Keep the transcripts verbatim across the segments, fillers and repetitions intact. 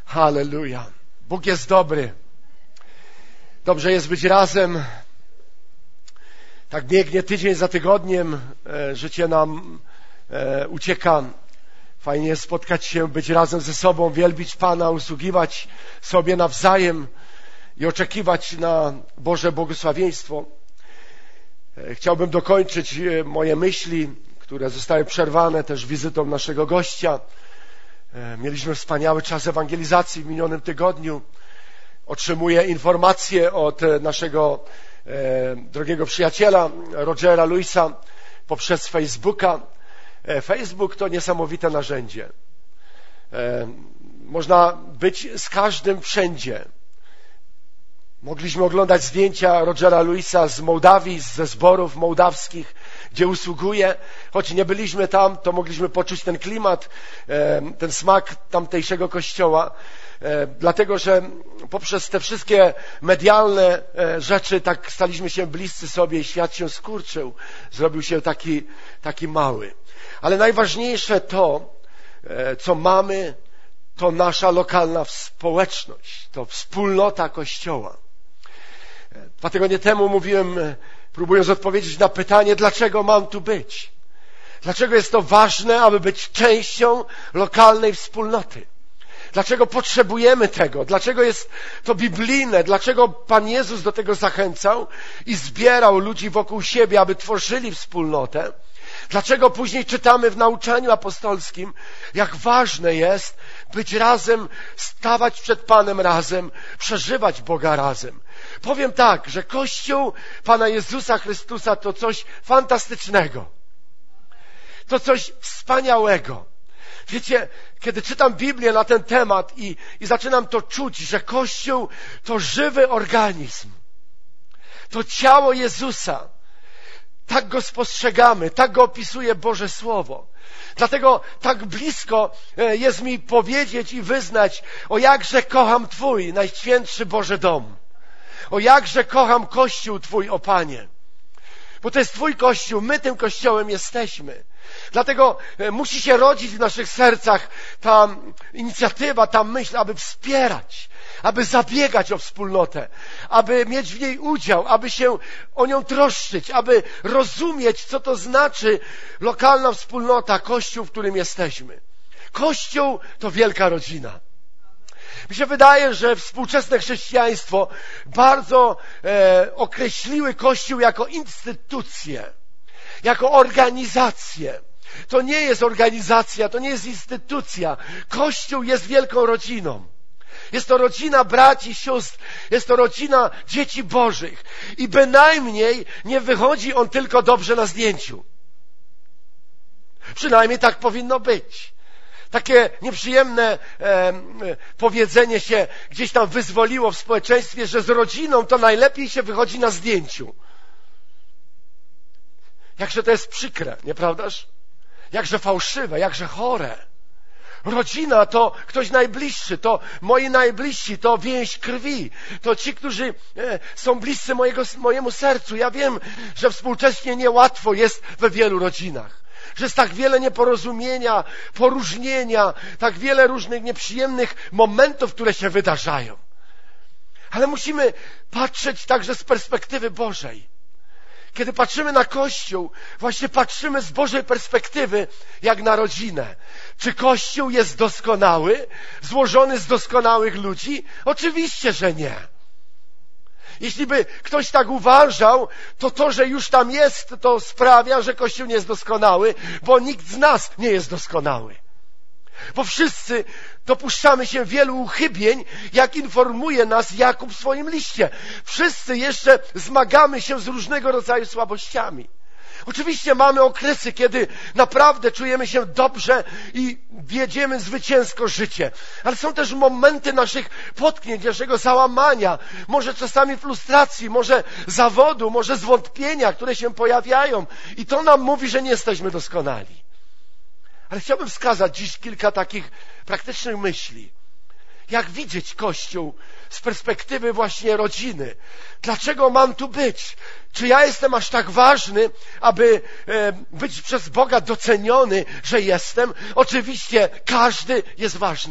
Halleluja. Bóg jest dobry. Dobrze jest być razem. Tak biegnie tydzień za tygodniem. E, życie nam e, ucieka. Fajnie jest spotkać się, być razem ze sobą, wielbić Pana, usługiwać sobie nawzajem i oczekiwać na Boże błogosławieństwo. E, chciałbym dokończyć e, moje myśli, które zostały przerwane też wizytą naszego gościa. Mieliśmy wspaniały czas ewangelizacji w minionym tygodniu. Otrzymuję informacje od naszego e, drogiego przyjaciela Rogera Luisa poprzez Facebooka. E, Facebook to niesamowite narzędzie. E, można być z każdym wszędzie. Mogliśmy oglądać zdjęcia Rogera Luisa z Mołdawii, ze zborów mołdawskich, gdzie usługuje. Choć nie byliśmy tam, to mogliśmy poczuć ten klimat, ten smak tamtejszego kościoła. Dlatego, że poprzez te wszystkie medialne rzeczy tak staliśmy się bliscy sobie i świat się skurczył. Zrobił się taki, taki mały. Ale najważniejsze to, co mamy, to nasza lokalna społeczność, to wspólnota Kościoła. Dwa tygodnie temu mówiłem, próbując odpowiedzieć na pytanie, dlaczego mam tu być? Dlaczego jest to ważne, aby być częścią lokalnej wspólnoty? Dlaczego potrzebujemy tego? Dlaczego jest to biblijne? Dlaczego Pan Jezus do tego zachęcał i zbierał ludzi wokół siebie, aby tworzyli wspólnotę? Dlaczego później czytamy w nauczaniu apostolskim, jak ważne jest być razem, stawać przed Panem razem, przeżywać Boga razem? Powiem tak, że Kościół Pana Jezusa Chrystusa to coś fantastycznego. To coś wspaniałego. Wiecie, kiedy czytam Biblię na ten temat i, i zaczynam to czuć, że Kościół to żywy organizm. To ciało Jezusa. Tak go spostrzegamy, tak go opisuje Boże Słowo. Dlatego tak blisko jest mi powiedzieć i wyznać, o jakże kocham Twój najświętszy Boży dom. O jakże kocham Kościół Twój, o Panie. Bo to jest Twój Kościół, my tym Kościołem jesteśmy. Dlatego musi się rodzić w naszych sercach ta inicjatywa, ta myśl, aby wspierać, aby zabiegać o wspólnotę, aby mieć w niej udział, aby się o nią troszczyć, aby rozumieć, co to znaczy lokalna wspólnota, Kościół, w którym jesteśmy. Kościół to wielka rodzina. Mi się wydaje, że współczesne chrześcijaństwo bardzo e, określiły Kościół jako instytucję, jako organizację. To nie jest organizacja, to nie jest instytucja. Kościół jest wielką rodziną. Jest to rodzina braci, sióstr, jest to rodzina dzieci Bożych. I bynajmniej nie wychodzi on tylko dobrze na zdjęciu. Przynajmniej tak powinno być. Takie nieprzyjemne e, powiedzenie się gdzieś tam wyzwoliło w społeczeństwie, że z rodziną to najlepiej się wychodzi na zdjęciu. Jakże to jest przykre, nieprawdaż? Jakże fałszywe, jakże chore. Rodzina to ktoś najbliższy, to moi najbliżsi, to więź krwi, to ci, którzy e, są bliscy mojego, mojemu sercu. Ja wiem, że współcześnie niełatwo jest we wielu rodzinach. Że jest tak wiele nieporozumienia, poróżnienia, tak wiele różnych nieprzyjemnych momentów, które się wydarzają. Ale musimy patrzeć także z perspektywy Bożej. Kiedy patrzymy na Kościół, właśnie patrzymy z Bożej perspektywy, jak na rodzinę. Czy Kościół jest doskonały, złożony z doskonałych ludzi? Oczywiście, że nie. Jeśli by ktoś tak uważał, to to, że już tam jest, to sprawia, że Kościół nie jest doskonały, bo nikt z nas nie jest doskonały. Bo wszyscy dopuszczamy się wielu uchybień, jak informuje nas Jakub w swoim liście. Wszyscy jeszcze zmagamy się z różnego rodzaju słabościami. Oczywiście mamy okresy, kiedy naprawdę czujemy się dobrze i wiedziemy zwycięsko życie. Ale są też momenty naszych potknięć, naszego załamania, może czasami frustracji, może zawodu, może zwątpienia, które się pojawiają. I to nam mówi, że nie jesteśmy doskonali. Ale chciałbym wskazać dziś kilka takich praktycznych myśli. Jak widzieć Kościół z perspektywy właśnie rodziny? Dlaczego mam tu być? Czy ja jestem aż tak ważny, aby e, być przez Boga doceniony, że jestem? Oczywiście każdy jest ważny.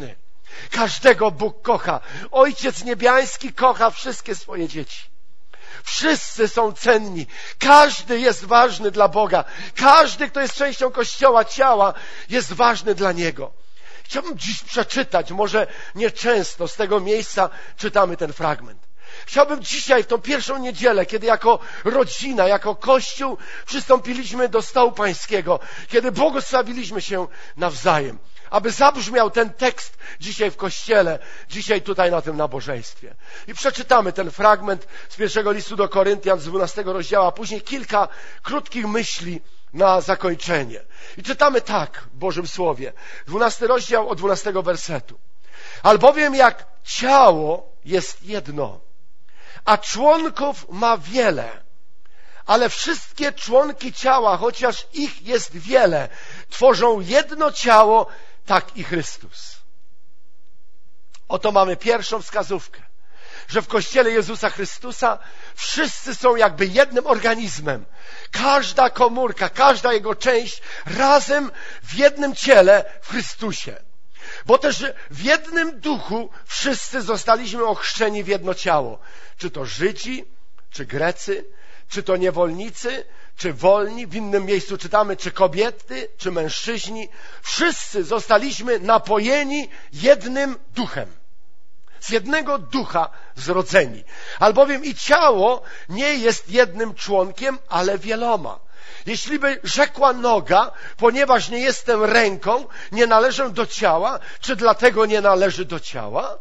Każdego Bóg kocha. Ojciec Niebiański kocha wszystkie swoje dzieci. Wszyscy są cenni. Każdy jest ważny dla Boga. Każdy, kto jest częścią Kościoła, ciała, jest ważny dla Niego. Chciałbym dziś przeczytać, może nieczęsto z tego miejsca czytamy ten fragment. Chciałbym dzisiaj, w tą pierwszą niedzielę, kiedy jako rodzina, jako Kościół przystąpiliśmy do stołu pańskiego, kiedy błogosławiliśmy się nawzajem, aby zabrzmiał ten tekst dzisiaj w Kościele, dzisiaj tutaj na tym nabożeństwie. I przeczytamy ten fragment z pierwszego listu do Koryntian z dwunastego rozdziału, a później kilka krótkich myśli na zakończenie. I czytamy tak w Bożym Słowie. dwunasty rozdział od dwunastego wersetu. Albowiem jak ciało jest jedno, a członków ma wiele, ale wszystkie członki ciała, chociaż ich jest wiele, tworzą jedno ciało, tak i Chrystus. Oto mamy pierwszą wskazówkę, że w Kościele Jezusa Chrystusa wszyscy są jakby jednym organizmem. Każda komórka, każda jego część razem w jednym ciele w Chrystusie. Bo też w jednym duchu wszyscy zostaliśmy ochrzczeni w jedno ciało. Czy to Żydzi, czy Grecy, czy to niewolnicy, czy wolni. W innym miejscu czytamy, czy kobiety, czy mężczyźni. Wszyscy zostaliśmy napojeni jednym duchem. Z jednego ducha zrodzeni. Albowiem i ciało nie jest jednym członkiem, ale wieloma. Jeśli by rzekła noga, ponieważ nie jestem ręką, nie należę do ciała, czy dlatego nie należy do ciała?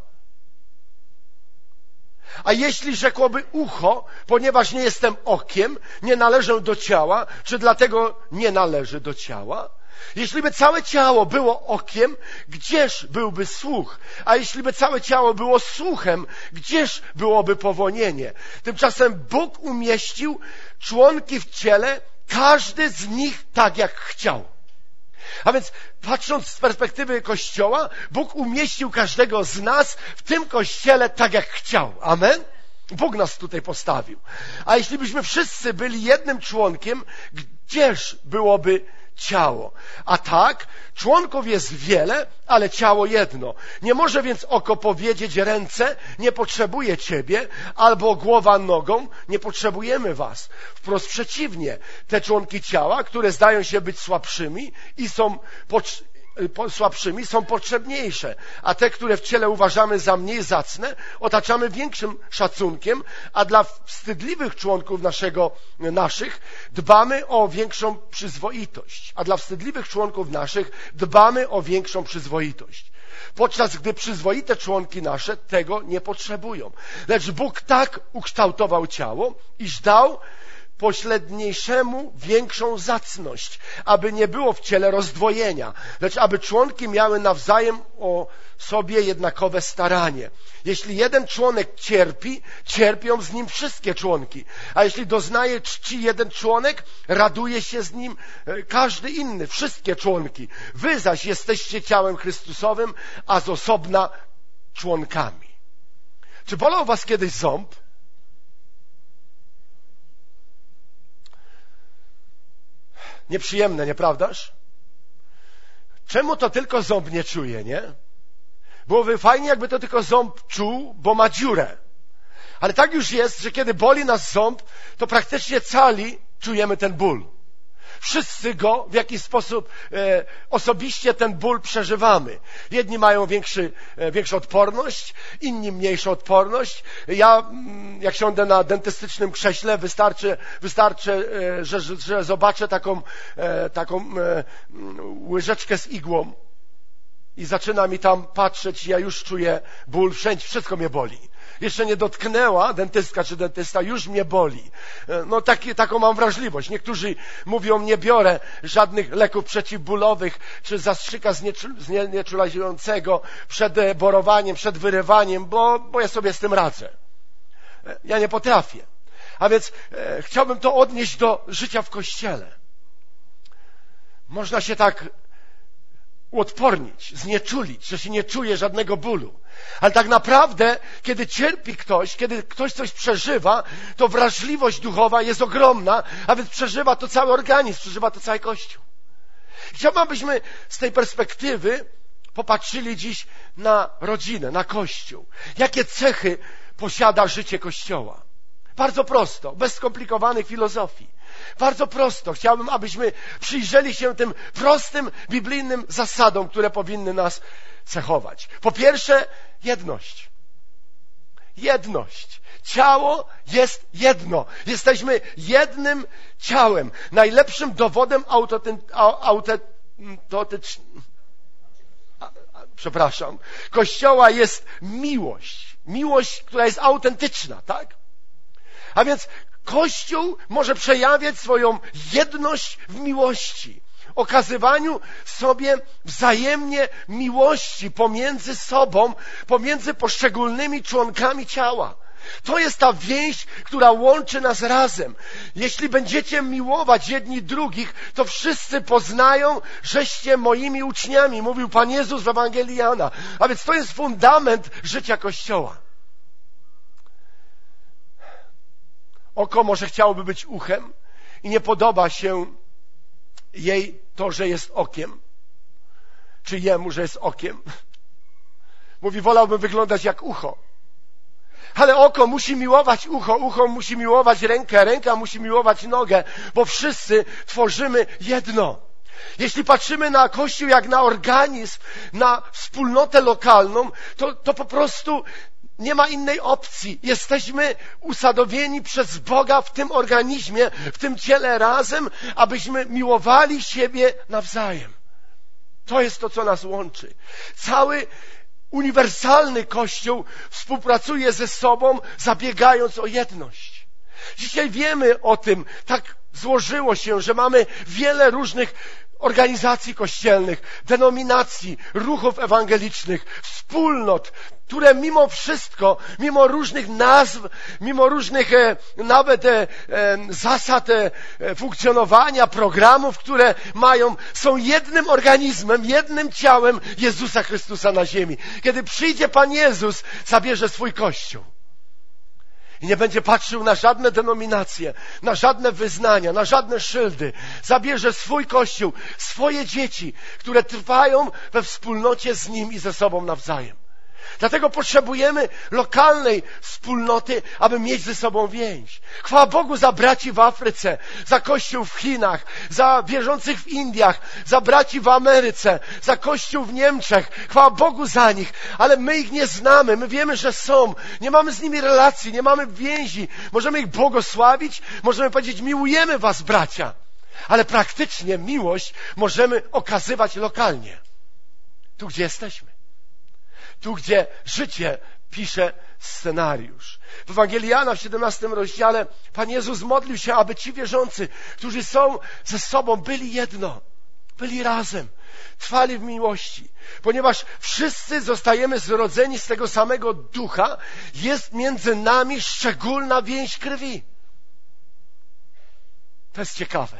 A jeśli rzekłoby ucho, ponieważ nie jestem okiem, nie należę do ciała, czy dlatego nie należy do ciała? Jeśli by całe ciało było okiem, gdzież byłby słuch? A jeśli by całe ciało było słuchem, gdzież byłoby powonienie? Tymczasem Bóg umieścił członki w ciele, każdy z nich tak jak chciał. A więc patrząc z perspektywy Kościoła, Bóg umieścił każdego z nas w tym Kościele tak jak chciał. Amen? Bóg nas tutaj postawił. A jeśli byśmy wszyscy byli jednym członkiem, gdzież byłoby ciało? A tak, członków jest wiele, ale ciało jedno. Nie może więc oko powiedzieć ręce, nie potrzebuję ciebie, albo głowa nogą, nie potrzebujemy was. Wprost przeciwnie, te członki ciała, które zdają się być słabszymi i są potrzebne, słabszymi są potrzebniejsze, a te, które w ciele uważamy za mniej zacne, otaczamy większym szacunkiem, a dla wstydliwych członków naszego, naszych dbamy o większą przyzwoitość. A dla wstydliwych członków naszych dbamy o większą przyzwoitość. Podczas gdy przyzwoite członki nasze tego nie potrzebują. Lecz Bóg tak ukształtował ciało, iż dał pośredniejszemu większą zacność, aby nie było w ciele rozdwojenia, lecz aby członki miały nawzajem o sobie jednakowe staranie. Jeśli jeden członek cierpi, cierpią z nim wszystkie członki, a jeśli doznaje czci jeden członek, raduje się z nim każdy inny, wszystkie członki. Wy zaś jesteście ciałem Chrystusowym, a z osobna członkami. Czy bolał was kiedyś ząb? Nieprzyjemne, nieprawdaż? Czemu to tylko ząb nie czuje, nie? Byłoby fajnie, jakby to tylko ząb czuł, bo ma dziurę. Ale tak już jest, że kiedy boli nas ząb, to praktycznie cali czujemy ten ból. Wszyscy go w jakiś sposób e, osobiście ten ból przeżywamy. Jedni mają większy, e, większą odporność, inni mniejszą odporność. Ja, jak siądę na dentystycznym krześle, wystarczy, wystarczy e, że, że, że zobaczę taką, e, taką e, łyżeczkę z igłą i zaczyna mi tam patrzeć, ja już czuję ból, wszędzie, wszystko mnie boli. Jeszcze nie dotknęła dentystka czy dentysta, już mnie boli. No taki, taką mam wrażliwość. Niektórzy mówią, nie biorę żadnych leków przeciwbólowych, czy zastrzyka znieczulającego przed borowaniem, przed wyrywaniem, bo, bo ja sobie z tym radzę. Ja nie potrafię. A więc e, chciałbym to odnieść do życia w Kościele. Można się tak uodpornić, znieczulić, że się nie czuje żadnego bólu. Ale tak naprawdę, kiedy cierpi ktoś, kiedy ktoś coś przeżywa, to wrażliwość duchowa jest ogromna, a więc przeżywa to cały organizm, przeżywa to cały Kościół. Chciałbym, abyśmy z tej perspektywy popatrzyli dziś na rodzinę, na Kościół. Jakie cechy posiada życie Kościoła? Bardzo prosto, bez skomplikowanych filozofii. Bardzo prosto. Chciałbym, abyśmy przyjrzeli się tym prostym, biblijnym zasadom, które powinny nas cechować. Po pierwsze, jedność. Jedność. Ciało jest jedno. Jesteśmy jednym ciałem. Najlepszym dowodem autentycznym, przepraszam, Kościoła jest miłość. Miłość, która jest autentyczna, tak? A więc Kościół może przejawiać swoją jedność w miłości, okazywaniu sobie wzajemnie miłości pomiędzy sobą, pomiędzy poszczególnymi członkami ciała. To jest ta więź, która łączy nas razem. Jeśli będziecie miłować jedni drugich, to wszyscy poznają, żeście moimi uczniami, mówił Pan Jezus w Ewangelii Jana. A więc to jest fundament życia Kościoła. Oko może chciałoby być uchem i nie podoba się jej to, że jest okiem. Czy jemu, że jest okiem. Mówi, wolałbym wyglądać jak ucho. Ale oko musi miłować ucho, ucho musi miłować rękę, ręka musi miłować nogę, bo wszyscy tworzymy jedno. Jeśli patrzymy na Kościół jak na organizm, na wspólnotę lokalną, to, to po prostu nie ma innej opcji. Jesteśmy usadowieni przez Boga w tym organizmie, w tym ciele razem, abyśmy miłowali siebie nawzajem. To jest to, co nas łączy. Cały uniwersalny Kościół współpracuje ze sobą, zabiegając o jedność. Dzisiaj wiemy o tym, tak złożyło się, że mamy wiele różnych organizacji kościelnych, denominacji, ruchów ewangelicznych, wspólnot, które mimo wszystko, mimo różnych nazw, mimo różnych e, nawet e, e, zasad e, funkcjonowania, programów, które mają, są jednym organizmem, jednym ciałem Jezusa Chrystusa na ziemi. Kiedy przyjdzie Pan Jezus, zabierze swój Kościół. I nie będzie patrzył na żadne denominacje, na żadne wyznania, na żadne szyldy. Zabierze swój Kościół, swoje dzieci, które trwają we wspólnocie z Nim i ze sobą nawzajem. Dlatego potrzebujemy lokalnej wspólnoty, aby mieć ze sobą więź. Chwała Bogu za braci w Afryce, za Kościół w Chinach, za wierzących w Indiach, za braci w Ameryce, za Kościół w Niemczech. Chwała Bogu za nich, ale my ich nie znamy, my wiemy, że są. Nie mamy z nimi relacji, nie mamy więzi. Możemy ich błogosławić, możemy powiedzieć, miłujemy was, bracia. Ale praktycznie miłość możemy okazywać lokalnie. Tu, gdzie jesteśmy. Tu, gdzie życie pisze scenariusz. W Ewangelii Jana w siedemnastym rozdziale Pan Jezus modlił się, aby ci wierzący, którzy są ze sobą, byli jedno, byli razem, trwali w miłości. Ponieważ wszyscy zostajemy zrodzeni z tego samego ducha, jest między nami szczególna więź krwi. To jest ciekawe.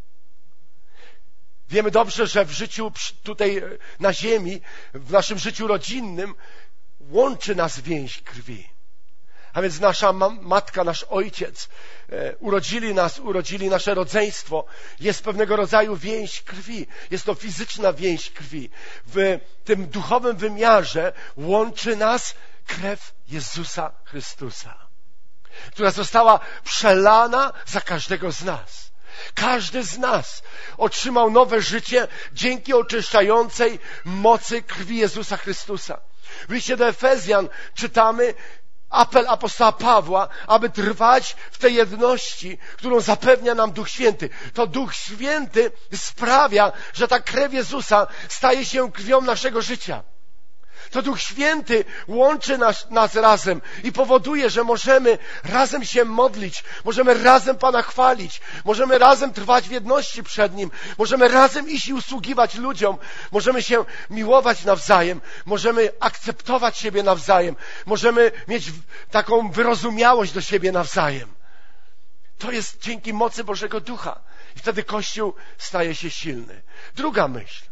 Wiemy dobrze, że w życiu tutaj na ziemi, w naszym życiu rodzinnym łączy nas więź krwi. A więc nasza matka, nasz ojciec e, urodzili nas, urodzili nasze rodzeństwo. Jest pewnego rodzaju więź krwi. Jest to fizyczna więź krwi. W tym duchowym wymiarze łączy nas krew Jezusa Chrystusa, która została przelana za każdego z nas. Każdy z nas otrzymał nowe życie dzięki oczyszczającej mocy krwi Jezusa Chrystusa. W liście do Efezjan czytamy apel apostoła Pawła, aby trwać w tej jedności, którą zapewnia nam Duch Święty. To Duch Święty sprawia, że ta krew Jezusa staje się krwią naszego życia. To Duch Święty łączy nas, nas razem i powoduje, że możemy razem się modlić, możemy razem Pana chwalić, możemy razem trwać w jedności przed Nim, możemy razem iść i usługiwać ludziom, możemy się miłować nawzajem, możemy akceptować siebie nawzajem, możemy mieć taką wyrozumiałość do siebie nawzajem. To jest dzięki mocy Bożego Ducha i wtedy Kościół staje się silny. Druga myśl.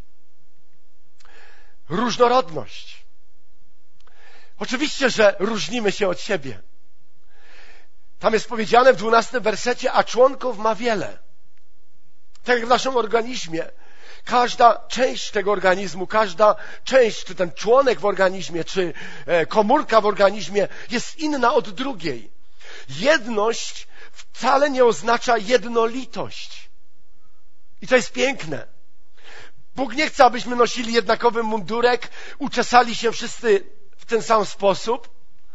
Różnorodność. Oczywiście, że różnimy się od siebie. Tam jest powiedziane w dwunastym wersecie, a członków ma wiele. Tak jak w naszym organizmie. Każda część tego organizmu, każda część, czy ten członek w organizmie, czy komórka w organizmie jest inna od drugiej. Jedność wcale nie oznacza jednolitość. I to jest piękne. Bóg nie chce, abyśmy nosili jednakowy mundurek, uczesali się wszyscy w ten sam sposób,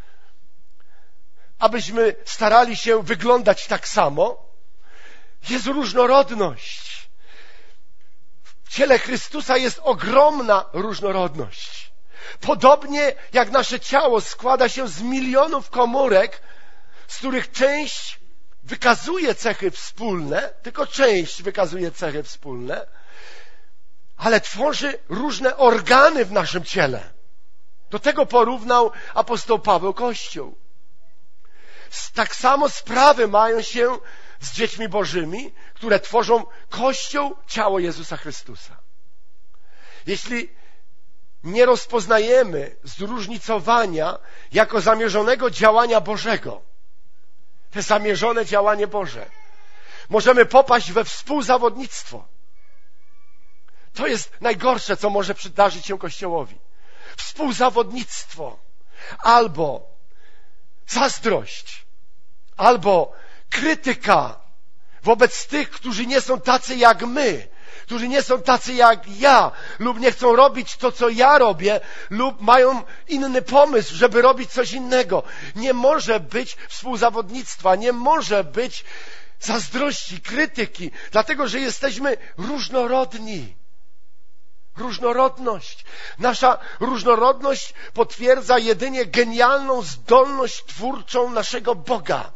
abyśmy starali się wyglądać tak samo. Jest różnorodność. W ciele Chrystusa jest ogromna różnorodność. Podobnie jak nasze ciało składa się z milionów komórek, z których część wykazuje cechy wspólne, tylko część wykazuje cechy wspólne, ale tworzy różne organy w naszym ciele. Do tego porównał apostoł Paweł Kościół. Tak samo sprawy mają się z dziećmi bożymi, które tworzą Kościół, ciało Jezusa Chrystusa. Jeśli nie rozpoznajemy zróżnicowania jako zamierzonego działania Bożego, to zamierzone działanie Boże, możemy popaść we współzawodnictwo. To jest najgorsze, co może przydarzyć się Kościołowi. Współzawodnictwo, albo zazdrość, albo krytyka wobec tych, którzy nie są tacy jak my, którzy nie są tacy jak ja, lub nie chcą robić to, co ja robię, lub mają inny pomysł, żeby robić coś innego. Nie może być współzawodnictwa, nie może być zazdrości, krytyki, dlatego że jesteśmy różnorodni. Różnorodność. Nasza różnorodność potwierdza jedynie genialną zdolność twórczą naszego Boga.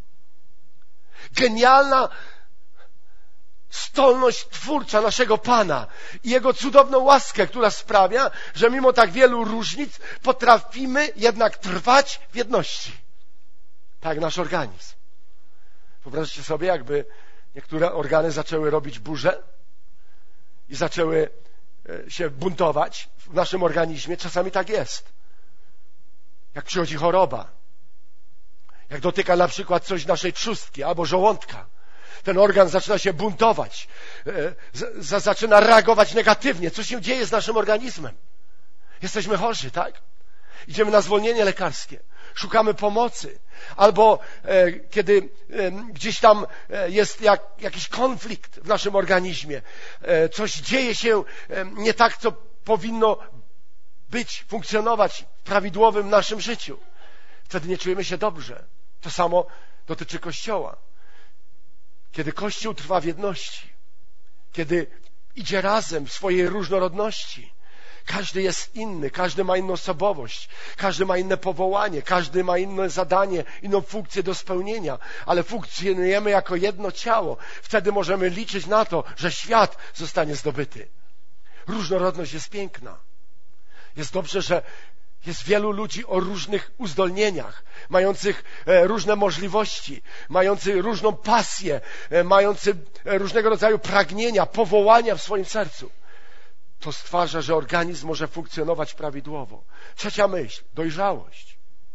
Genialna zdolność twórcza naszego Pana i Jego cudowną łaskę, która sprawia, że mimo tak wielu różnic potrafimy jednak trwać w jedności. Tak jak nasz organizm. Wyobraźcie sobie, jakby niektóre organy zaczęły robić burzę i zaczęły się buntować w naszym organizmie. Czasami tak jest. Jak przychodzi choroba, jak dotyka na przykład coś naszej trzustki albo żołądka, ten organ zaczyna się buntować, z, z, zaczyna reagować negatywnie. Co się dzieje z naszym organizmem? Jesteśmy chorzy, tak? Idziemy na zwolnienie lekarskie, szukamy pomocy. Albo e, kiedy e, gdzieś tam e, jest jak, jakiś konflikt w naszym organizmie, e, coś dzieje się e, nie tak, co powinno być, funkcjonować w prawidłowym naszym życiu. Wtedy nie czujemy się dobrze. To samo dotyczy Kościoła. Kiedy Kościół trwa w jedności, kiedy idzie razem w swojej różnorodności, każdy jest inny, każdy ma inną osobowość, każdy ma inne powołanie, każdy ma inne zadanie, inną funkcję do spełnienia, ale funkcjonujemy jako jedno ciało. Wtedy możemy liczyć na to, że świat zostanie zdobyty. Różnorodność jest piękna. Jest dobrze, że jest wielu ludzi o różnych uzdolnieniach, mających różne możliwości, mających różną pasję, mających różnego rodzaju pragnienia, powołania w swoim sercu. To stwarza, że organizm może funkcjonować prawidłowo. Trzecia myśl, dojrzałość.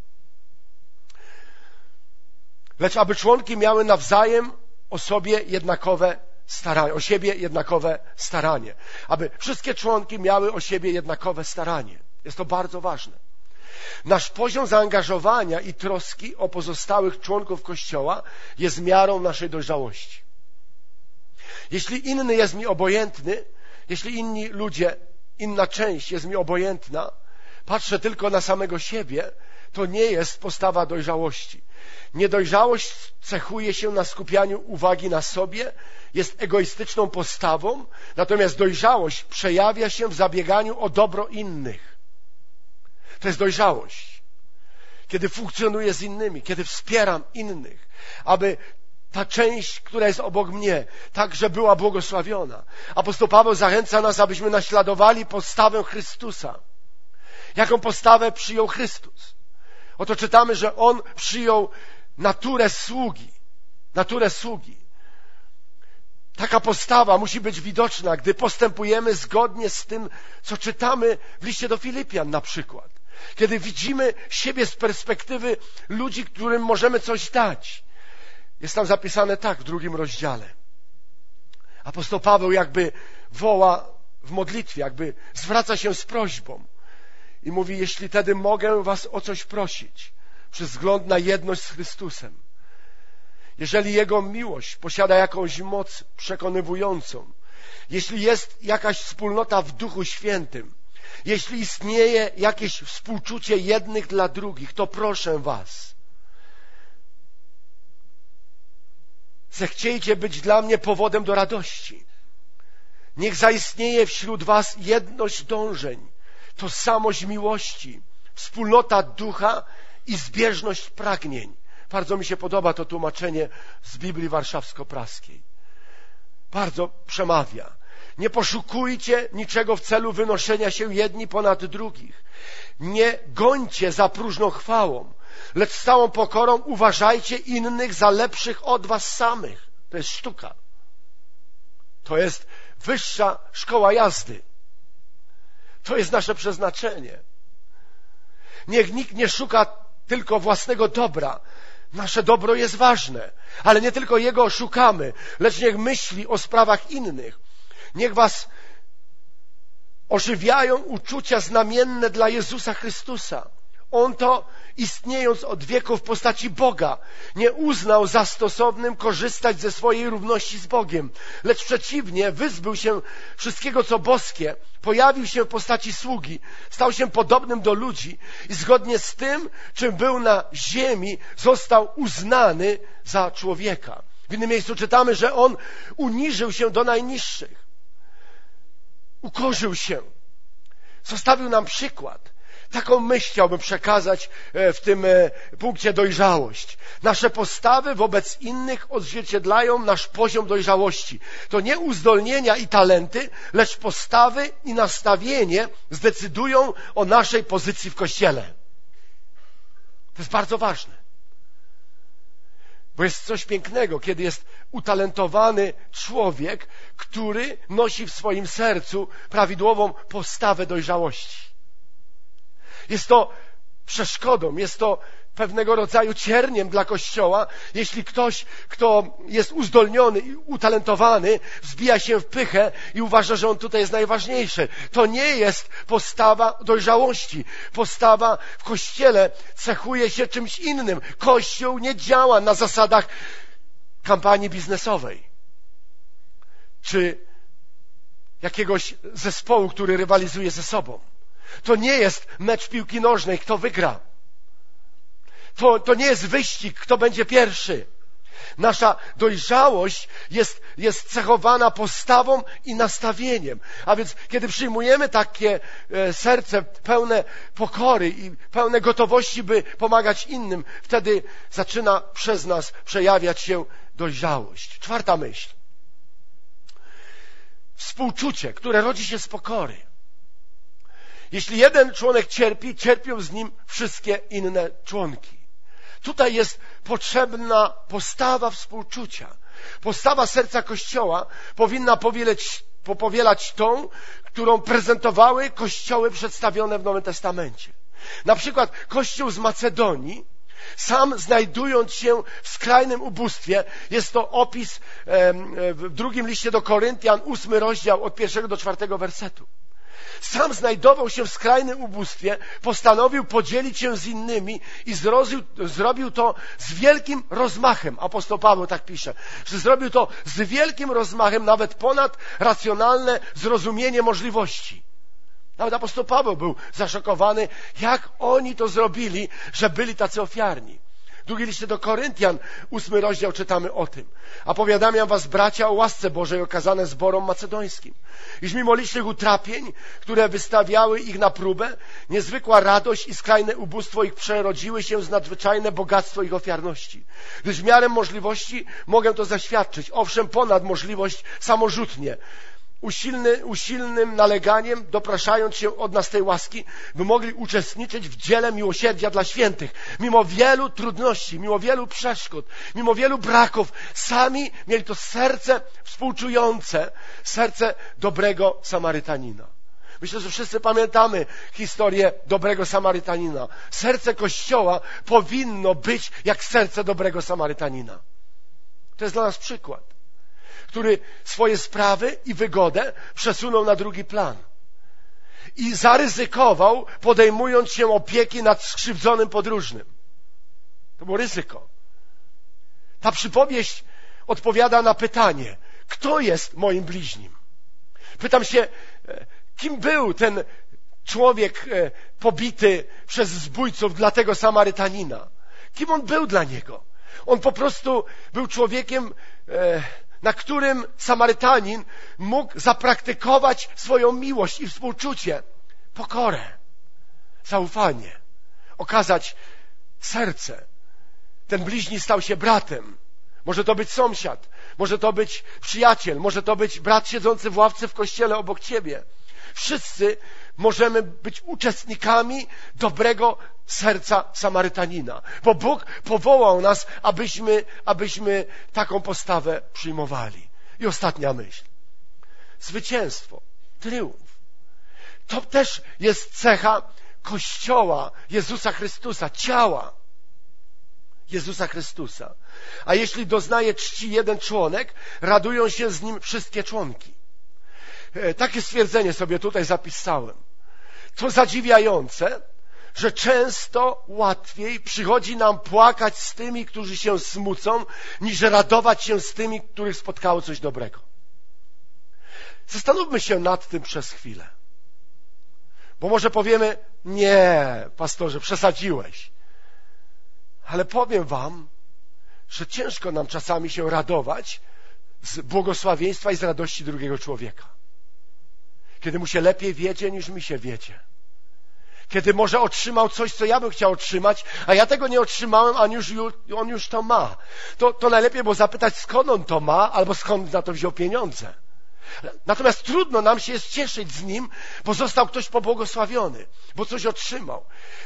Lecz aby członki miały nawzajem o sobie jednakowe staranie, o siebie jednakowe staranie. Aby wszystkie członki miały o siebie jednakowe staranie. Jest to bardzo ważne. Nasz poziom zaangażowania i troski o pozostałych członków Kościoła jest miarą naszej dojrzałości. Jeśli inny jest mi obojętny, jeśli inni ludzie, inna część jest mi obojętna, patrzę tylko na samego siebie, to nie jest postawa dojrzałości. Niedojrzałość cechuje się na skupianiu uwagi na sobie, jest egoistyczną postawą, natomiast dojrzałość przejawia się w zabieganiu o dobro innych. To jest dojrzałość. Kiedy funkcjonuję z innymi, kiedy wspieram innych, aby ta część, która jest obok mnie, także była błogosławiona. Apostoł Paweł zachęca nas, abyśmy naśladowali postawę Chrystusa. Jaką postawę przyjął Chrystus? Oto czytamy, że On przyjął naturę sługi. Naturę sługi. Taka postawa musi być widoczna, gdy postępujemy zgodnie z tym, co czytamy w liście do Filipian na przykład. Kiedy widzimy siebie z perspektywy ludzi, którym możemy coś dać. Jest tam zapisane tak w drugim rozdziale. Apostoł Paweł jakby woła w modlitwie, jakby zwraca się z prośbą i mówi, jeśli tedy mogę was o coś prosić, przez wzgląd na jedność z Chrystusem, jeżeli Jego miłość posiada jakąś moc przekonywującą, jeśli jest jakaś wspólnota w Duchu Świętym, jeśli istnieje jakieś współczucie jednych dla drugich, to proszę was, zechciejcie być dla mnie powodem do radości. Niech zaistnieje wśród was jedność dążeń, tożsamość miłości, wspólnota ducha i zbieżność pragnień. Bardzo mi się podoba to tłumaczenie z Biblii Warszawsko-Praskiej. Bardzo przemawia. Nie poszukujcie niczego w celu wynoszenia się jedni ponad drugich. Nie gońcie za próżną chwałą, lecz z całą pokorą uważajcie innych za lepszych od was samych. To jest sztuka. To jest wyższa szkoła jazdy. To jest nasze przeznaczenie. Niech nikt nie szuka tylko własnego dobra. Nasze dobro jest ważne, ale nie tylko jego szukamy, lecz niech myśli o sprawach innych. Niech was ożywiają uczucia znamienne dla Jezusa Chrystusa. On to, istniejąc od wieków w postaci Boga, nie uznał za stosownym korzystać ze swojej równości z Bogiem, lecz przeciwnie, wyzbył się wszystkiego, co boskie, pojawił się w postaci sługi, stał się podobnym do ludzi i zgodnie z tym, czym był na ziemi, został uznany za człowieka. W innym miejscu czytamy, że On uniżył się do najniższych. Ukorzył się. Zostawił nam przykład. Taką myśl chciałbym przekazać w tym punkcie dojrzałość. Nasze postawy wobec innych odzwierciedlają nasz poziom dojrzałości. To nie uzdolnienia i talenty, lecz postawy i nastawienie zdecydują o naszej pozycji w Kościele. To jest bardzo ważne. Bo jest coś pięknego, kiedy jest utalentowany człowiek, który nosi w swoim sercu prawidłową postawę dojrzałości. Jest to przeszkodą, jest to pewnego rodzaju cierniem dla Kościoła, jeśli ktoś, kto jest uzdolniony i utalentowany, wzbija się w pychę i uważa, że on tutaj jest najważniejszy. To nie jest postawa dojrzałości. Postawa w Kościele cechuje się czymś innym. Kościół nie działa na zasadach kampanii biznesowej czy jakiegoś zespołu, który rywalizuje ze sobą. To nie jest mecz piłki nożnej, kto wygra. To, to nie jest wyścig, kto będzie pierwszy. Nasza dojrzałość jest, jest cechowana postawą i nastawieniem. A więc kiedy przyjmujemy takie e, serce pełne pokory i pełne gotowości, by pomagać innym, wtedy zaczyna przez nas przejawiać się dojrzałość. Czwarta myśl. Współczucie, które rodzi się z pokory. Jeśli jeden członek cierpi, cierpią z nim wszystkie inne członki. Tutaj jest potrzebna postawa współczucia. Postawa serca Kościoła powinna powielać, powielać tą, którą prezentowały kościoły przedstawione w Nowym Testamencie. Na przykład Kościół z Macedonii, sam znajdując się w skrajnym ubóstwie, jest to opis w drugim liście do Koryntian, ósmy rozdział od pierwszego do czwartego wersetu. Sam znajdował się w skrajnym ubóstwie, postanowił podzielić się z innymi i zroził, zrobił to z wielkim rozmachem. Apostoł Paweł tak pisze, że zrobił to z wielkim rozmachem, nawet ponad racjonalne zrozumienie możliwości. Nawet apostoł Paweł był zaszokowany, jak oni to zrobili, że byli tacy ofiarni. Drugi liście do Koryntian, ósmy rozdział, czytamy o tym. A powiadamiam was, bracia, o łasce Bożej okazane zborom macedońskim, iż mimo licznych utrapień, które wystawiały ich na próbę, niezwykła radość i skrajne ubóstwo ich przerodziły się z nadzwyczajne bogactwo ich ofiarności. Gdyż w miarę możliwości mogę to zaświadczyć, owszem, ponad możliwość samorzutnie, Usilny, usilnym naleganiem, dopraszając się od nas tej łaski, by mogli uczestniczyć w dziele miłosierdzia dla świętych. Mimo wielu trudności, mimo wielu przeszkód, mimo wielu braków, sami mieli to serce współczujące, serce dobrego Samarytanina. Myślę, że wszyscy pamiętamy historię dobrego Samarytanina. Serce Kościoła powinno być jak serce dobrego Samarytanina. To jest dla nas przykład. który swoje sprawy i wygodę przesunął na drugi plan. I zaryzykował, podejmując się opieki nad skrzywdzonym podróżnym. To było ryzyko. Ta przypowieść odpowiada na pytanie, kto jest moim bliźnim? Pytam się, kim był ten człowiek pobity przez zbójców dla tego Samarytanina? Kim on był dla niego? On po prostu był człowiekiem, na którym Samarytanin mógł zapraktykować swoją miłość i współczucie, pokorę, zaufanie, okazać serce. Ten bliźni stał się bratem. Może to być sąsiad, może to być przyjaciel, może to być brat siedzący w ławce w kościele obok ciebie. Wszyscy możemy być uczestnikami dobrego serca Samarytanina, bo Bóg powołał nas, abyśmy, abyśmy taką postawę przyjmowali. I ostatnia myśl. Zwycięstwo, triumf. To też jest cecha Kościoła Jezusa Chrystusa, ciała Jezusa Chrystusa. A jeśli doznaje czci jeden członek, radują się z nim wszystkie członki. Takie stwierdzenie sobie tutaj zapisałem. To zadziwiające, że często łatwiej przychodzi nam płakać z tymi, którzy się smucą, niż radować się z tymi, których spotkało coś dobrego. Zastanówmy się nad tym przez chwilę. Bo może powiemy, nie, pastorze, przesadziłeś. Ale powiem wam, że ciężko nam czasami się radować z błogosławieństwa i z radości drugiego człowieka. Kiedy mu się lepiej wiedzie, niż mi się wiedzie. Kiedy może otrzymał coś, co ja bym chciał otrzymać, a ja tego nie otrzymałem, a on już, on już to ma. To, to najlepiej było zapytać, skąd on to ma, albo skąd na to wziął pieniądze. Natomiast trudno nam się jest cieszyć z nim, bo został ktoś pobłogosławiony, bo coś otrzymał.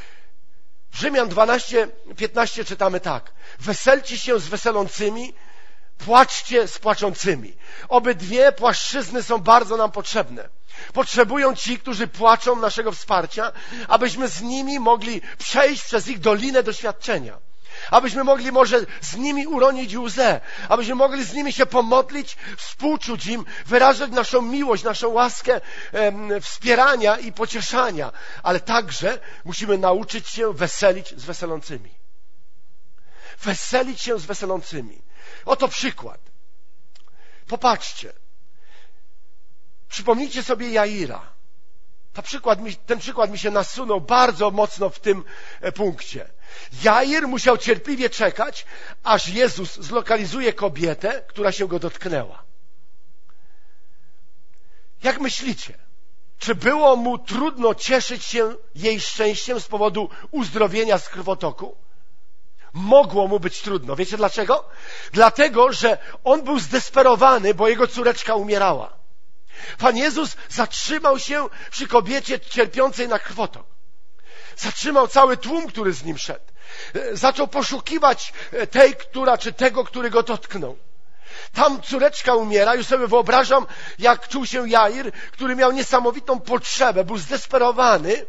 W Rzymian dwanaście piętnaście czytamy tak. Weselcie się z weselącymi, płaczcie z płaczącymi. Obydwie płaszczyzny są bardzo nam potrzebne. Potrzebują ci, którzy płaczą, naszego wsparcia, abyśmy z nimi mogli przejść przez ich dolinę doświadczenia. Abyśmy mogli może z nimi uronić łzę, abyśmy mogli z nimi się pomodlić, współczuć im, wyrażać naszą miłość, naszą łaskę em, wspierania i pocieszania. Ale także musimy nauczyć się weselić z weselącymi. Weselić się z weselącymi. Oto przykład. Popatrzcie. Przypomnijcie sobie Jaira. Ta przykład mi, ten przykład mi się nasunął bardzo mocno w tym punkcie. Jair musiał cierpliwie czekać, aż Jezus zlokalizuje kobietę, która się go dotknęła. Jak myślicie, czy było mu trudno cieszyć się jej szczęściem z powodu uzdrowienia z krwotoku? Mogło mu być trudno. Wiecie dlaczego? Dlatego, że on był zdesperowany, bo jego córeczka umierała. Pan Jezus zatrzymał się przy kobiecie cierpiącej na krwotok. Zatrzymał cały tłum, który z nim szedł. Zaczął poszukiwać tej, która, czy tego, który go dotknął. Tam córeczka umiera. Już sobie wyobrażam, jak czuł się Jair, który miał niesamowitą potrzebę, był zdesperowany.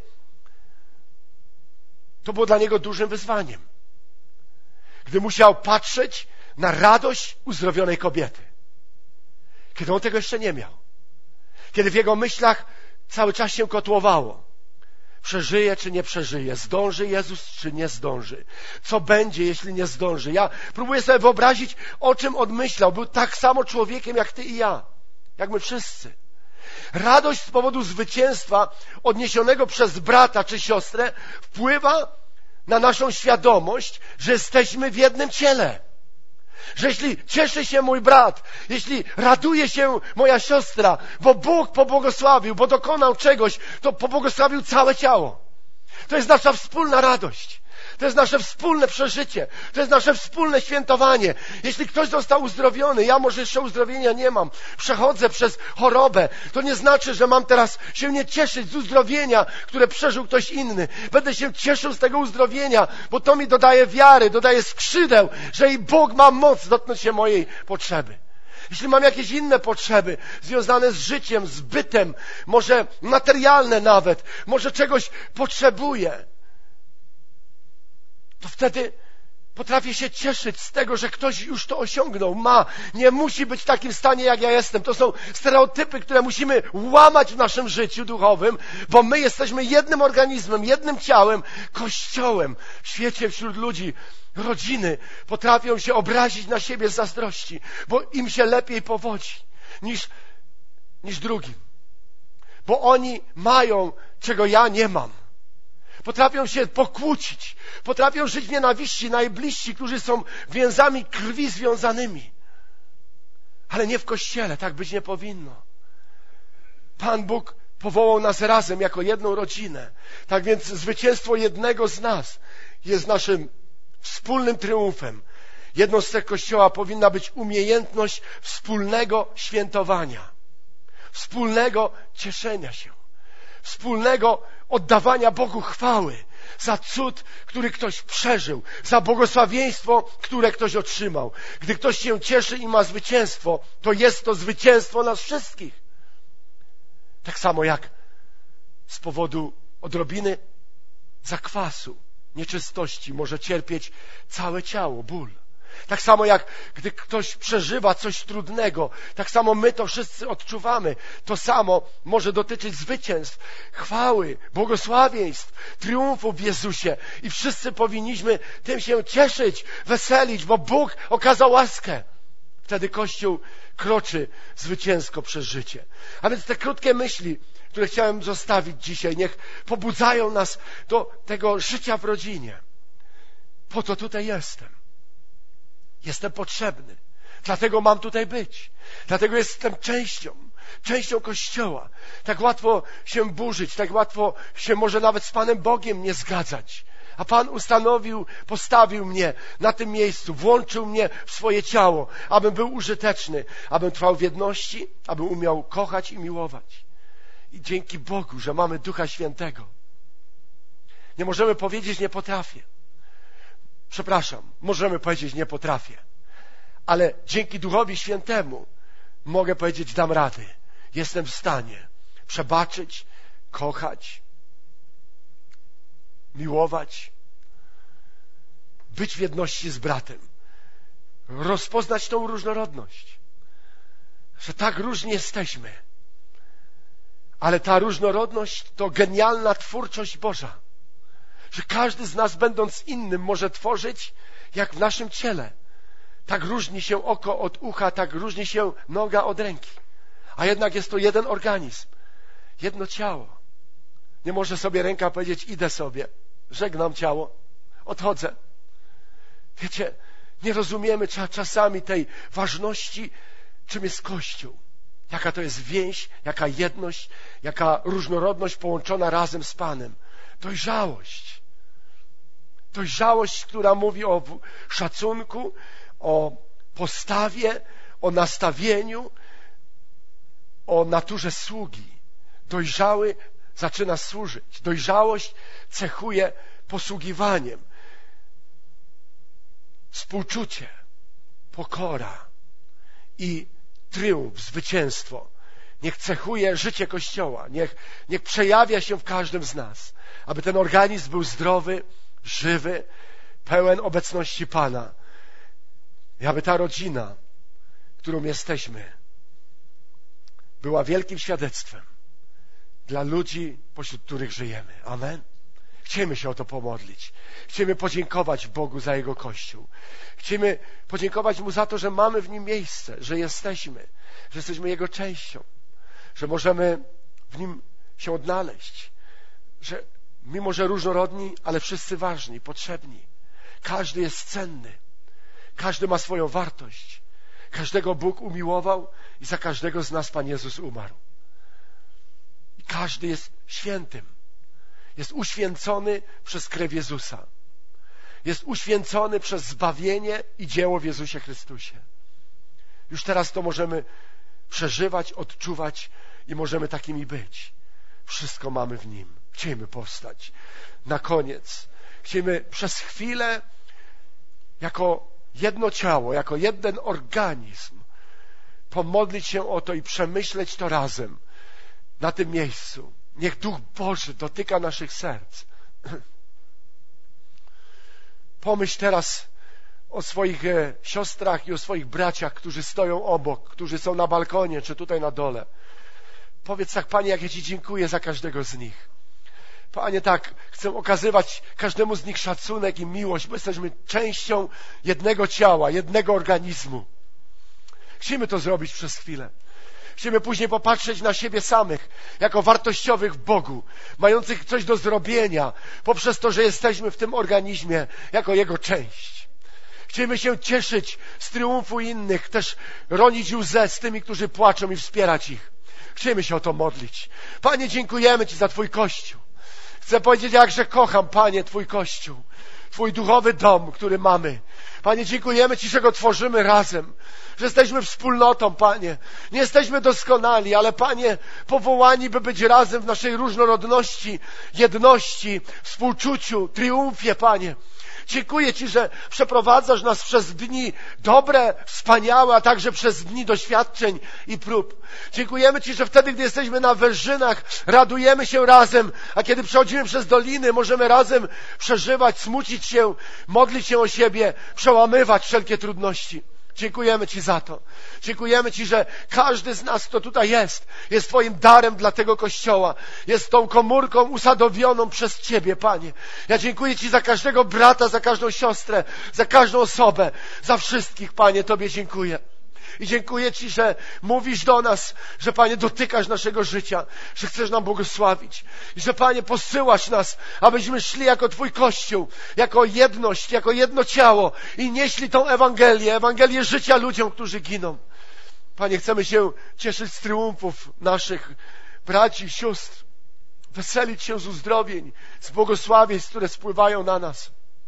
To było dla niego dużym wyzwaniem. Gdy musiał patrzeć na radość uzdrowionej kobiety. Kiedy on tego jeszcze nie miał. Kiedy w jego myślach cały czas się kotłowało. Przeżyje czy nie przeżyje? Zdąży Jezus czy nie zdąży? Co będzie, jeśli nie zdąży? Ja próbuję sobie wyobrazić, o czym on myślał. Był tak samo człowiekiem jak ty i ja. Jak my wszyscy. Radość z powodu zwycięstwa odniesionego przez brata czy siostrę wpływa na naszą świadomość, że jesteśmy w jednym ciele. Że jeśli cieszy się mój brat, jeśli raduje się moja siostra, bo Bóg pobłogosławił, bo dokonał czegoś, to pobłogosławił całe ciało. To jest nasza wspólna radość. To jest nasze wspólne przeżycie. To jest nasze wspólne świętowanie. Jeśli ktoś został uzdrowiony, ja może jeszcze uzdrowienia nie mam, przechodzę przez chorobę, to nie znaczy, że mam teraz się nie cieszyć z uzdrowienia, które przeżył ktoś inny. Będę się cieszył z tego uzdrowienia, bo to mi dodaje wiary, dodaje skrzydeł, że i Bóg ma moc dotknąć się mojej potrzeby. Jeśli mam jakieś inne potrzeby związane z życiem, z bytem, może materialne nawet, może czegoś potrzebuję, to wtedy Potrafię się cieszyć z tego, że ktoś już to osiągnął, ma. Nie musi być w takim stanie, jak ja jestem. To są stereotypy, które musimy łamać w naszym życiu duchowym, bo my jesteśmy jednym organizmem, jednym ciałem, kościołem. W świecie, wśród ludzi, rodziny potrafią się obrazić na siebie z zazdrości, bo im się lepiej powodzi niż, niż drugim. Bo oni mają, czego ja nie mam. Potrafią się pokłócić, potrafią żyć w nienawiści, najbliżsi, którzy są więzami krwi związanymi. Ale nie w Kościele, tak być nie powinno. Pan Bóg powołał nas razem jako jedną rodzinę. Tak więc zwycięstwo jednego z nas jest naszym wspólnym triumfem. Jednostką Kościoła powinna być umiejętność wspólnego świętowania, wspólnego cieszenia się, wspólnego oddawania Bogu chwały za cud, który ktoś przeżył, za błogosławieństwo, które ktoś otrzymał. Gdy ktoś się cieszy i ma zwycięstwo, to jest to zwycięstwo nas wszystkich. Tak samo jak z powodu odrobiny zakwasu, nieczystości może cierpieć całe ciało, ból. Tak samo jak gdy ktoś przeżywa coś trudnego, tak samo my to wszyscy odczuwamy. To samo może dotyczyć zwycięstw, chwały, błogosławieństw, triumfu w Jezusie. I wszyscy powinniśmy tym się cieszyć, weselić, bo Bóg okazał łaskę. Wtedy Kościół kroczy zwycięsko przez życie. A więc te krótkie myśli, które chciałem zostawić dzisiaj, niech pobudzają nas do tego życia w rodzinie. Po to tutaj jestem. Jestem potrzebny. Dlatego mam tutaj być. Dlatego jestem częścią, częścią Kościoła. Tak łatwo się burzyć, tak łatwo się może nawet z Panem Bogiem nie zgadzać. A Pan ustanowił, postawił mnie na tym miejscu, włączył mnie w swoje ciało, abym był użyteczny, abym trwał w jedności, abym umiał kochać i miłować. I dzięki Bogu, że mamy Ducha Świętego. Nie możemy powiedzieć, nie potrafię. Przepraszam, możemy powiedzieć, nie potrafię. Ale dzięki Duchowi Świętemu mogę powiedzieć, dam rady. Jestem w stanie przebaczyć, kochać, miłować, być w jedności z bratem. Rozpoznać tą różnorodność. Że tak różni jesteśmy. Ale ta różnorodność to genialna twórczość Boża. Że każdy z nas, będąc innym, może tworzyć jak w naszym ciele. Tak różni się oko od ucha, tak różni się noga od ręki. A jednak jest to jeden organizm, jedno ciało. Nie może sobie ręka powiedzieć, idę sobie, żegnam ciało, odchodzę. Wiecie, nie rozumiemy czasami tej ważności, czym jest Kościół. Jaka to jest więź, jaka jedność, jaka różnorodność połączona razem z Panem. Dojrzałość. Dojrzałość, która mówi o szacunku, o postawie, o nastawieniu, o naturze sługi. Dojrzały zaczyna służyć. Dojrzałość cechuje posługiwaniem. Współczucie, pokora i triumf, zwycięstwo. Niech cechuje życie Kościoła. Niech, niech przejawia się w każdym z nas. Aby ten organizm był zdrowy, żywy, pełen obecności Pana. I aby ta rodzina, którą jesteśmy, była wielkim świadectwem dla ludzi, pośród których żyjemy. Amen. Chcemy się o to pomodlić. Chcemy podziękować Bogu za Jego Kościół. Chcemy podziękować Mu za to, że mamy w Nim miejsce, że jesteśmy, że jesteśmy Jego częścią, że możemy w Nim się odnaleźć, że mimo, że różnorodni, ale wszyscy ważni, potrzebni. Każdy jest cenny. Każdy ma swoją wartość. Każdego Bóg umiłował i za każdego z nas Pan Jezus umarł. I każdy jest świętym. Jest uświęcony przez krew Jezusa. Jest uświęcony przez zbawienie i dzieło w Jezusie Chrystusie. Już teraz to możemy przeżywać, odczuwać i możemy takimi być. Wszystko mamy w Nim. Chcemy powstać. Na koniec chcemy przez chwilę jako jedno ciało, jako jeden organizm pomodlić się o to i przemyśleć to razem na tym miejscu. Niech Duch Boży dotyka naszych serc. Pomyśl teraz o swoich e, siostrach i o swoich braciach, którzy stoją obok, którzy są na balkonie, czy tutaj na dole. Powiedz tak: Panie, jak ja Ci dziękuję za każdego z nich. Panie, tak, chcę okazywać każdemu z nich szacunek i miłość, bo jesteśmy częścią jednego ciała, jednego organizmu. Chcemy to zrobić przez chwilę. Chcemy później popatrzeć na siebie samych, jako wartościowych w Bogu, mających coś do zrobienia, poprzez to, że jesteśmy w tym organizmie, jako Jego część. Chcemy się cieszyć z triumfu innych, też ronić łzę z tymi, którzy płaczą i wspierać ich. Chcemy się o to modlić. Panie, dziękujemy Ci za Twój Kościół. Chcę powiedzieć, jakże kocham, Panie, Twój Kościół, Twój duchowy dom, który mamy. Panie, dziękujemy Ci, że go tworzymy razem, że jesteśmy wspólnotą, Panie. Nie jesteśmy doskonali, ale, Panie, powołani, by być razem w naszej różnorodności, jedności, współczuciu, triumfie, Panie. Dziękuję Ci, że przeprowadzasz nas przez dni dobre, wspaniałe, a także przez dni doświadczeń i prób. Dziękujemy Ci, że wtedy, gdy jesteśmy na wyżynach, radujemy się razem, a kiedy przechodzimy przez doliny, możemy razem przeżywać, smucić się, modlić się o siebie, przełamywać wszelkie trudności. Dziękujemy Ci za to. Dziękujemy Ci, że każdy z nas, kto tutaj jest, jest Twoim darem dla tego Kościoła. Jest tą komórką usadowioną przez Ciebie, Panie. Ja dziękuję Ci za każdego brata, za każdą siostrę, za każdą osobę, za wszystkich, Panie. Tobie dziękuję. I dziękuję Ci, że mówisz do nas, że, Panie, dotykasz naszego życia, że chcesz nam błogosławić. I że, Panie, posyłasz nas, abyśmy szli jako Twój Kościół, jako jedność, jako jedno ciało i nieśli tą Ewangelię, Ewangelię życia ludziom, którzy giną. Panie, chcemy się cieszyć z triumfów naszych braci i sióstr, weselić się z uzdrowień, z błogosławieństw, które spływają na nas.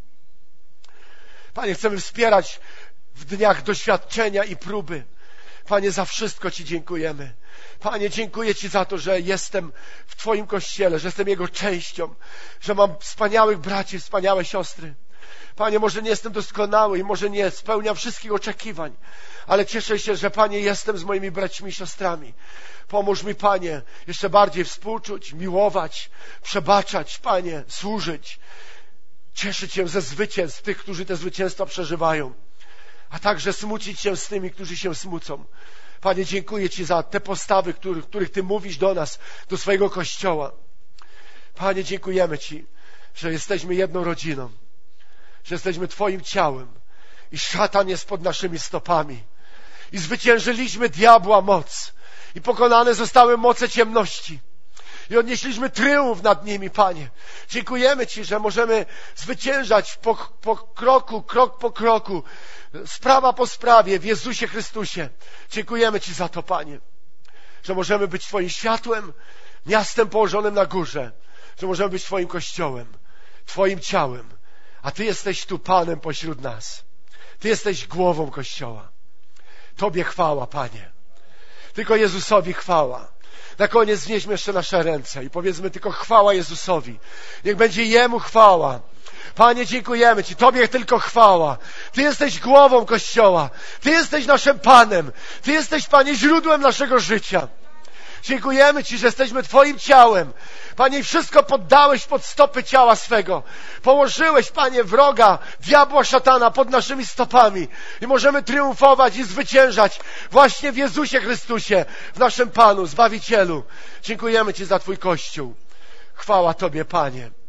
Panie, chcemy wspierać w dniach doświadczenia i próby. Panie, za wszystko Ci dziękujemy. Panie, dziękuję Ci za to, że jestem w Twoim Kościele, że jestem Jego częścią, że mam wspaniałych braci, wspaniałe siostry. Panie, może nie jestem doskonały i może nie spełniam wszystkich oczekiwań, ale cieszę się, że, Panie, jestem z moimi braćmi i siostrami. Pomóż mi, Panie, jeszcze bardziej współczuć, miłować, przebaczać, Panie, służyć, cieszyć się ze zwycięstw tych, którzy te zwycięstwa przeżywają, a także smucić się z tymi, którzy się smucą. Panie, dziękuję Ci za te postawy, których, których Ty mówisz do nas, do swojego Kościoła. Panie, dziękujemy Ci, że jesteśmy jedną rodziną, że jesteśmy Twoim ciałem i szatan jest pod naszymi stopami. I zwyciężyliśmy diabła moc i pokonane zostały moce ciemności. I odnieśliśmy tryumf nad nimi, Panie. Dziękujemy Ci, że możemy zwyciężać po, po kroku, krok po kroku, sprawa po sprawie w Jezusie Chrystusie. Dziękujemy Ci za to, Panie, że możemy być Twoim światłem, miastem położonym na górze, że możemy być Twoim Kościołem, Twoim ciałem, a Ty jesteś tu Panem pośród nas. Ty jesteś głową Kościoła. Tobie chwała, Panie. Tylko Jezusowi chwała. Na koniec wznieśmy jeszcze nasze ręce i powiedzmy tylko chwała Jezusowi. Niech będzie Jemu chwała. Panie, dziękujemy Ci. Tobie tylko chwała. Ty jesteś głową Kościoła. Ty jesteś naszym Panem. Ty jesteś, Panie, źródłem naszego życia. Dziękujemy Ci, że jesteśmy Twoim ciałem. Panie, wszystko poddałeś pod stopy ciała swego. Położyłeś, Panie, wroga, diabła, szatana pod naszymi stopami. I możemy triumfować i zwyciężać właśnie w Jezusie Chrystusie, w naszym Panu, Zbawicielu. Dziękujemy Ci za Twój Kościół. Chwała Tobie, Panie.